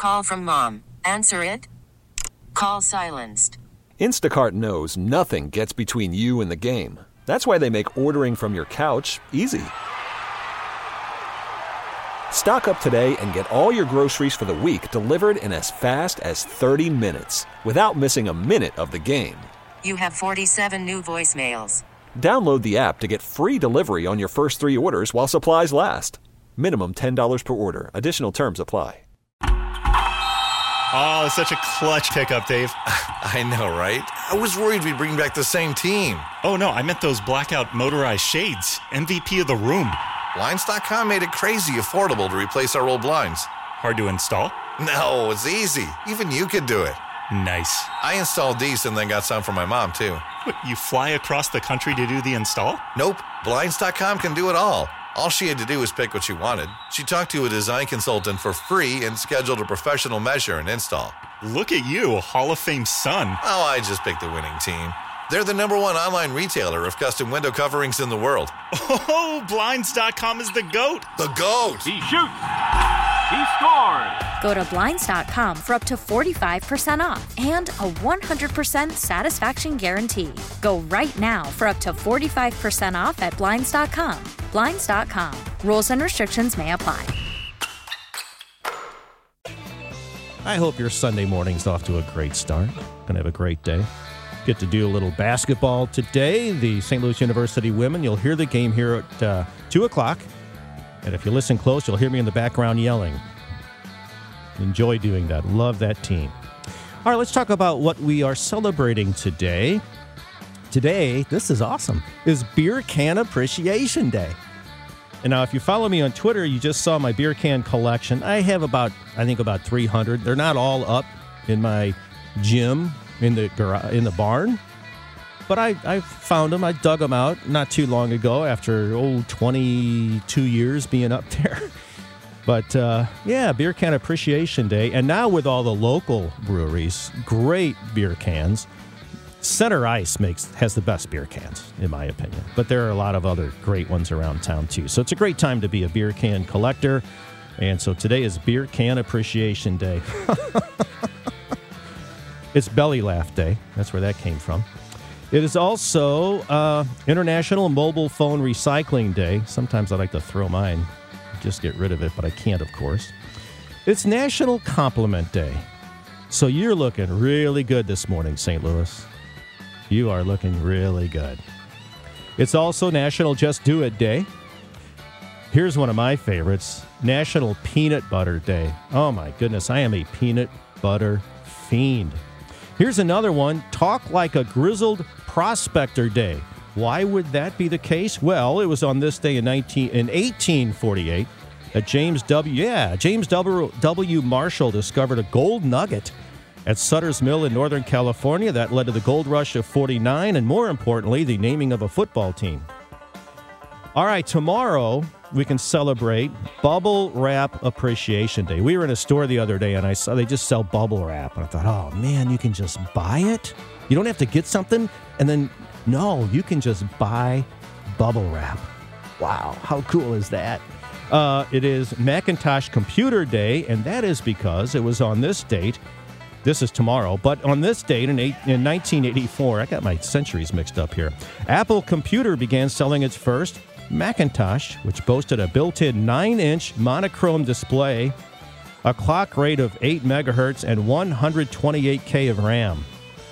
call from mom. Answer it. Call silenced. Instacart knows nothing gets between you and the game. That's why they make ordering from your couch easy. Stock up today and get all your groceries for the week delivered in as fast as 30 minutes without missing a minute of the game. You have 47 new voicemails. Download the app to get free delivery on your first 3 orders while supplies last. Minimum $10 per order. Additional terms apply. Oh, such a clutch pickup, Dave. I know, right? I was worried we'd bring back the same team. Oh, no, I meant those blackout motorized shades. MVP of the room. Blinds.com made it crazy affordable to replace our old blinds. Hard to install? No, it's easy. Even you could do it. Nice. I installed these and then got some for my mom, too. What, you fly across the country to do the install? Nope. Blinds.com can do it all. All she had to do was pick what she wanted. She talked to a design consultant for free and scheduled a professional measure and install. Look at you, Hall of Fame son. Oh, I just picked the winning team. They're the #1 online retailer of custom window coverings in the world. Oh, Blinds.com is the GOAT. The GOAT! He shoots. He scores. Go to Blinds.com for up to 45% off and a 100% satisfaction guarantee. Go right now for up to 45% off at Blinds.com. Blinds.com. Rules and restrictions may apply. I hope your Sunday morning's off to a great start. Gonna have a great day. Get to do a little basketball today. The St. Louis University women, you'll hear the game here at 2 o'clock. And if you listen close, you'll hear me in the background yelling. Enjoy doing that. Love that team. All right, let's talk about what we are celebrating today. Today, this is awesome, is Beer Can Appreciation Day. And now, if you follow me on Twitter, you just saw my beer can collection. I have about 300. They're not all up in my gym in the barn, but I found them. I dug them out not too long ago after 22 years being up there. But Beer Can Appreciation Day, and now with all the local breweries, great beer cans. Center Ice has the best beer cans, in my opinion. But there are a lot of other great ones around town, too. So it's a great time to be a beer can collector. And so today is Beer Can Appreciation Day. It's Belly Laugh Day. That's where that came from. It is also International Mobile Phone Recycling Day. Sometimes I like to throw mine, just get rid of it, but I can't, of course. It's National Compliment Day. So you're looking really good this morning, St. Louis. You are looking really good. It's also National Just Do It Day. Here's one of my favorites, National Peanut Butter Day. Oh my goodness, I am a peanut butter fiend. Here's another one, Talk Like a Grizzled Prospector Day. Why would that be the case? Well, it was on this day in 1848 that James W. Marshall discovered a gold nugget at Sutter's Mill in Northern California. That led to the gold rush of 49 and, more importantly, the naming of a football team. All right, tomorrow we can celebrate Bubble Wrap Appreciation Day. We were in a store the other day and I saw they just sell bubble wrap. And I thought, oh man, you can just buy it? You don't have to get something and then, no, you can just buy bubble wrap. Wow, how cool is that? It is Macintosh Computer Day, and that is because it was on this date. This is tomorrow, but on this date in 1984, I got my centuries mixed up here, Apple Computer began selling its first Macintosh, which boasted a built-in 9-inch monochrome display, a clock rate of 8 megahertz, and 128K of RAM.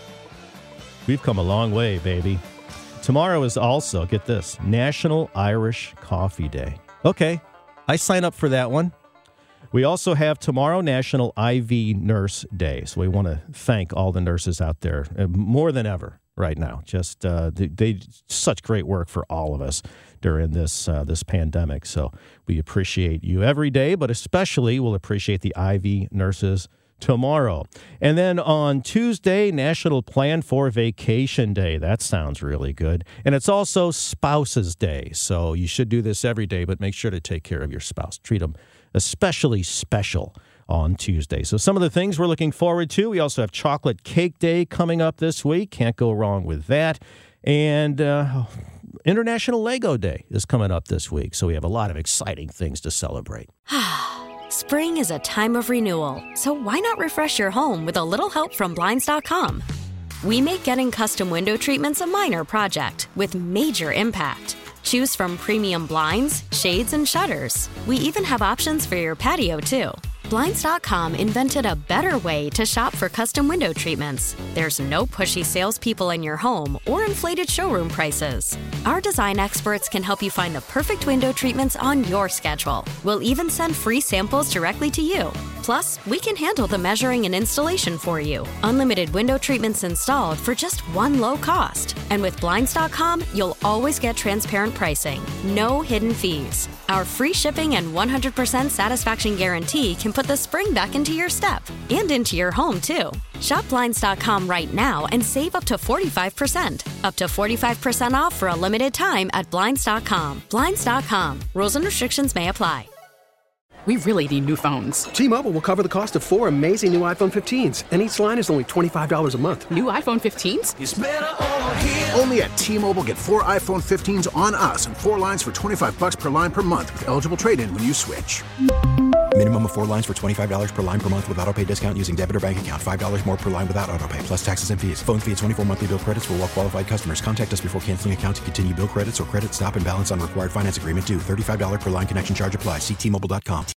We've come a long way, baby. Tomorrow is also, get this, National Irish Coffee Day. Okay, I sign up for that one. We also have tomorrow National IV Nurse Day. So we want to thank all the nurses out there more than ever right now. Just they such great work for all of us during this pandemic. So we appreciate you every day, but especially we'll appreciate the IV nurses tomorrow. And then on Tuesday, National Plan for Vacation Day. That sounds really good. And it's also Spouses Day. So you should do this every day, but make sure to take care of your spouse. Treat them especially special on Tuesday. So some of the things we're looking forward to. We also have Chocolate Cake Day coming up this week. Can't go wrong with that. And International Lego Day is coming up this week. So we have a lot of exciting things to celebrate. Spring is a time of renewal, so why not refresh your home with a little help from Blinds.com? We make getting custom window treatments a minor project with major impact. Choose from premium blinds, shades, and shutters. We even have options for your patio, too. Blinds.com invented a better way to shop for custom window treatments. There's no pushy salespeople in your home or inflated showroom prices. Our design experts can help you find the perfect window treatments on your schedule. We'll even send free samples directly to you. Plus, we can handle the measuring and installation for you. Unlimited window treatments installed for just one low cost. And with Blinds.com, you'll always get transparent pricing. No hidden fees. Our free shipping and 100% satisfaction guarantee can put the spring back into your step and into your home, too. Shop Blinds.com right now and save up to 45%. Up to 45% off for a limited time at Blinds.com. Blinds.com. Rules and restrictions may apply. We really need new phones. T-Mobile will cover the cost of 4 amazing new iPhone 15s, and each line is only $25 a month. New iPhone 15s? It's better over here. Only at T-Mobile, get 4 iPhone 15s on us and 4 lines for $25 per line per month with eligible trade-in when you switch. Minimum of 4 lines for $25 per line per month with autopay discount using debit or bank account. $5 more per line without autopay, plus taxes and fees. Phone fee at 24 monthly bill credits for well-qualified customers. Contact us before canceling account to continue bill credits or credit stop and balance on required finance agreement due. $35 per line connection charge applies. See T-Mobile.com.